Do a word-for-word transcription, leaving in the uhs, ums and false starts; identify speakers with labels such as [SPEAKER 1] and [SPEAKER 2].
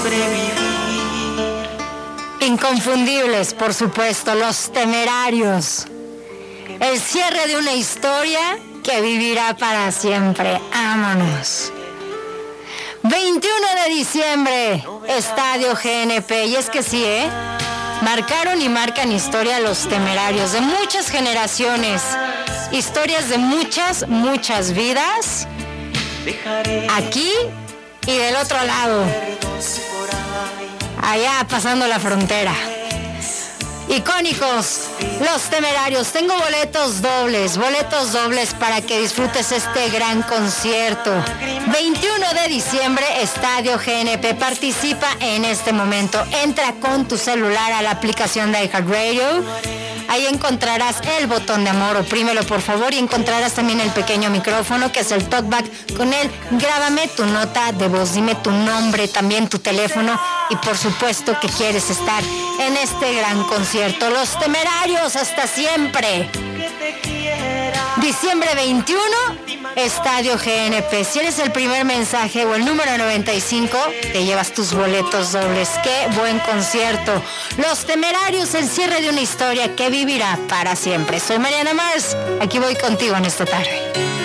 [SPEAKER 1] Inconfundibles, por supuesto, Los Temerarios. El cierre de una historia que vivirá para siempre. ¡Vámonos! veintiuno de diciembre, Estadio G N P. Y es que sí, ¿eh? Marcaron y marcan historia Los Temerarios de muchas generaciones. Historias de muchas, muchas vidas. Aquí y del otro lado. Allá pasando la frontera. Icónicos, Los Temerarios. Tengo boletos dobles, boletos dobles para que disfrutes este gran concierto. veintiuno de diciembre, Estadio G N P. Participa en este momento. Entra con tu celular a la aplicación de iHeartRadio. Ahí encontrarás el botón de amor, oprímelo por favor, y encontrarás también el pequeño micrófono que es el talkback. Con él, grábame tu nota de voz, dime tu nombre, también tu teléfono y por supuesto que quieres estar en este gran concierto. Los Temerarios, hasta siempre. diciembre veintiuno, Estadio G N P. Si eres el primer mensaje o el número noventa y cinco, te llevas tus boletos dobles. ¡Qué buen concierto! Los Temerarios, el cierre de una historia que vivirá para siempre. Soy Mariana Mars. Aquí voy contigo en esta tarde.